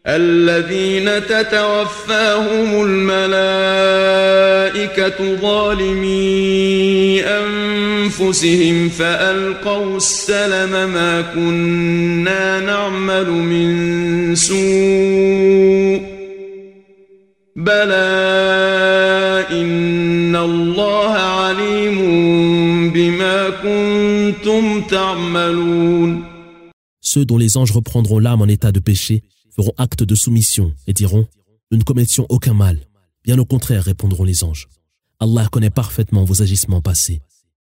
الذين تتوفاهم الملائكة ظالمي أنفسهم فألقوا السلم ما كنا نعمل من سوء بلى إن الله عليم بما كنتم تعملون. Ceux dont les anges reprendront l'âme en état de péché feront acte de soumission et diront « Nous ne commettions aucun mal ». Bien au contraire, répondront les anges. Allah connaît parfaitement vos agissements passés.